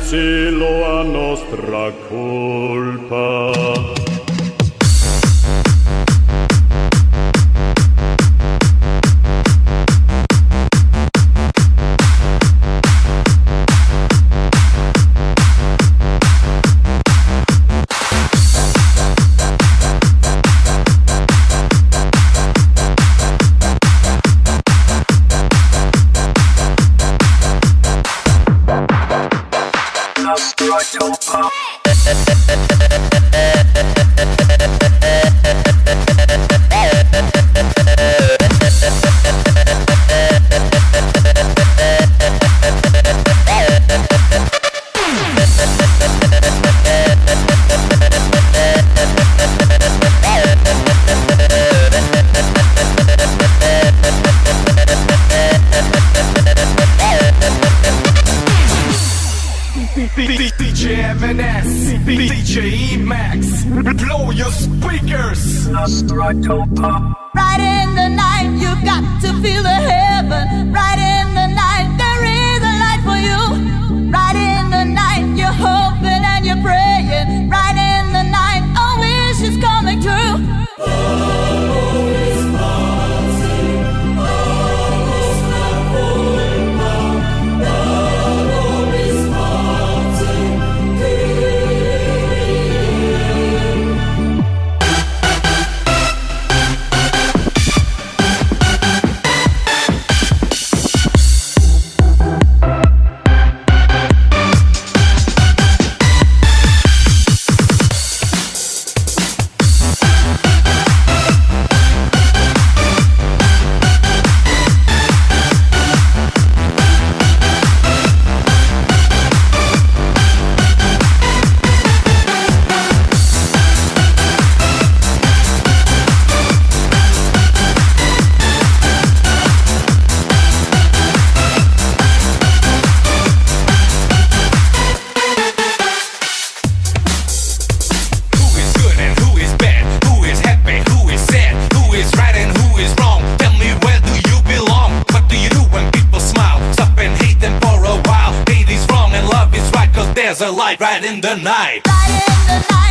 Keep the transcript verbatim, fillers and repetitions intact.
silenzio a nostra colpa. D J M N S, D J E-Max, blow your speakers. Right in the night, you got to feel the heaven. Right in the night, there is a light for you. Right in the night, you're hoping and you're praying. Right in the night, a wish is coming true. There's a light right in the night. Right in the night.